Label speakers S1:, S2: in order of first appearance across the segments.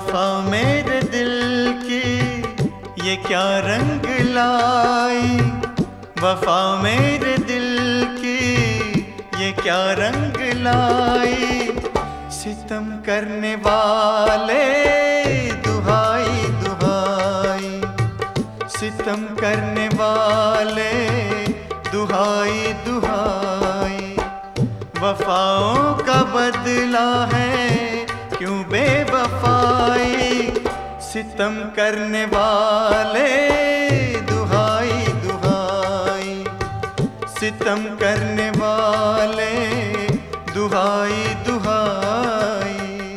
S1: वफा मेरे दिल की ये क्या रंग लाई, वफा मेरे दिल की ये क्या रंग लाई। सितम करने वाले दुहाई दुहाई, सितम करने वाले दुहाई दुहाई। वफाओं का बदला है क्यों बेवफाई, सितम करने वाले दुहाई दुहाई, सितम करने वाले दुहाई दुहाई।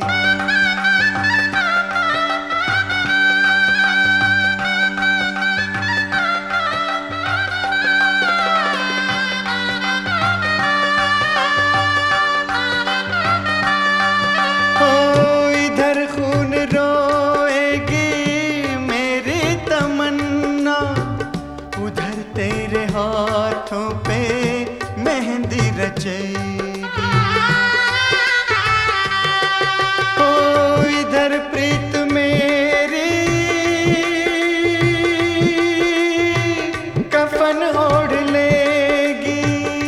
S1: तेरे हाथों पे मेहंदी रचेगी, ओ इधर प्रीत मेरी कफन ओढ़ लेगी,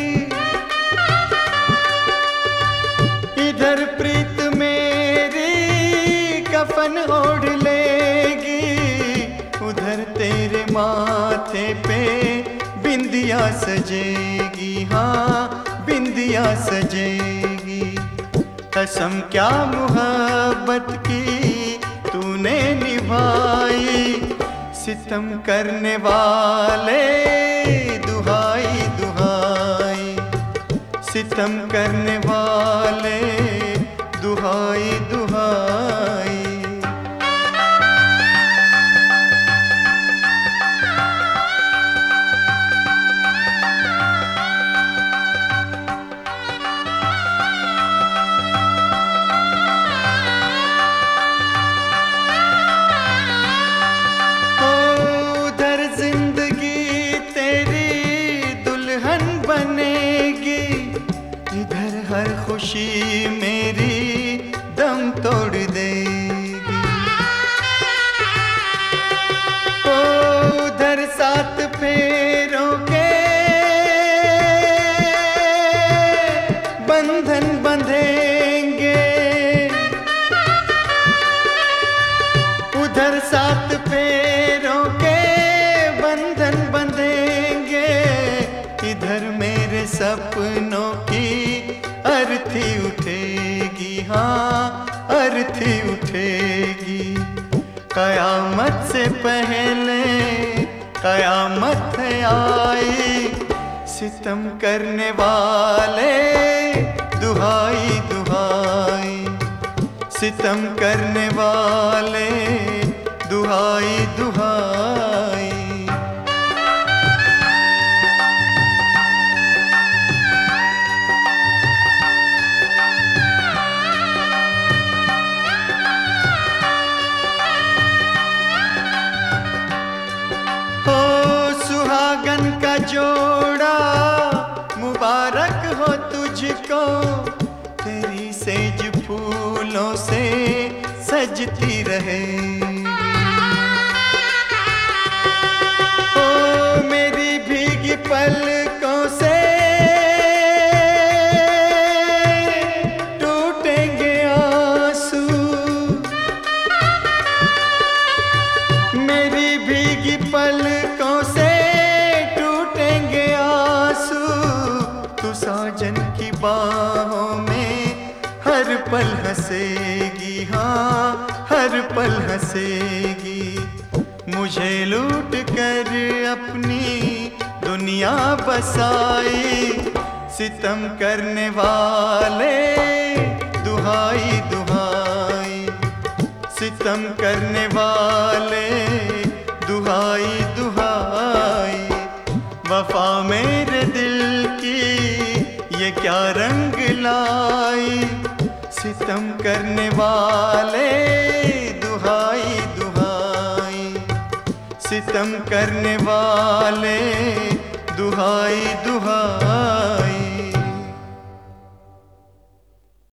S1: इधर प्रीत मेरी कफन ओढ़ लेगी। उधर तेरे माथे पे बिंदिया सजेगी, हाँ बिंदिया सजेगी। कसम क्या मोहब्बत की तूने निभाई, सितम करने वाले दुहाई दुहाई, सितम करने वाले दुहाई दुहाई। इधर हर खुशी मेरी दम तोड़ देगी, ओ उधर सात फेरों के बंधन बंधेंगे, उधर सात फेरों के बंधन बंधेंगे। इधर मेरे सपनों की अर्थी उठेगी, हाँ अर्थी उठेगी। कयामत से पहले कयामत आई, सितम करने वाले दुहाई दुहाई, सितम करने वाले दुहाई दुहाई। सुहागन का जोड़ा मुबारक हो तुझको, तेरी सेज फूलों से सजती रहेगी। ओ मेरी भीगी पलकों से टूटेंगे आंसू, मेरी भीगी पलकों से साजन की बाहों में हर पल हंसेगी, हाँ हर पल हंसेगी। मुझे लूट कर अपनी दुनिया बसाई, सितम करने वाले दुहाई दुहाई, सितम करने वाले दुहाई दुहाई। वफा मेरे दिल की ये क्या रंग लाई, सितम करने वाले दुहाई दुहाई, सितम करने वाले दुहाई दुहाई।